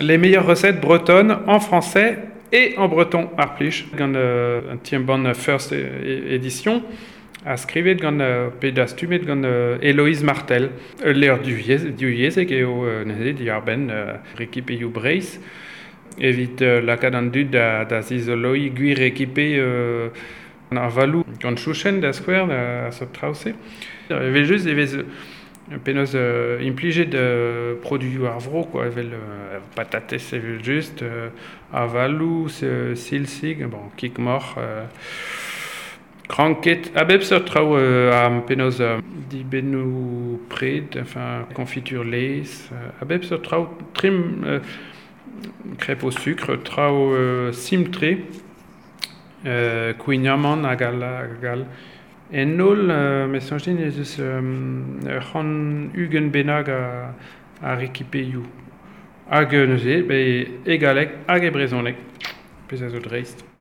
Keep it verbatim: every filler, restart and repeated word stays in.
Les meilleures recettes bretonnes en français et en breton arplich. Gant euh, un tien bonne first édition. A skrivet gant euh, pedas tumet gant euh, Héloïse Martel. Euh, L'heure du yezek eo euh, nezet diarben euh, rekipeiou Breis. Evit euh, lakaat an dud da, da zizoloi gwir ekipe euh, ar valou gant chouchen da skwer da sot traouse. Evel just evez penaos euh, implijet de produit ar vro, quoi. Evel euh, patates evel just euh, ar valou, silsig, bon, kik mor. Euh, Kranket, a bep sort trao euh, am penaos euh, dibennou pred, enfin confiture lace, euh, a bep sort trao trim euh, crêpe au sucre, trao euh, simtre, euh, kouignaman a gal, a gal. En nol, euh, mes sonjin ez eus euh, c'han ugen benag a, a rekipeiou. Hag neuze, be egalek, hag e brezhonek, pez a zo dreist.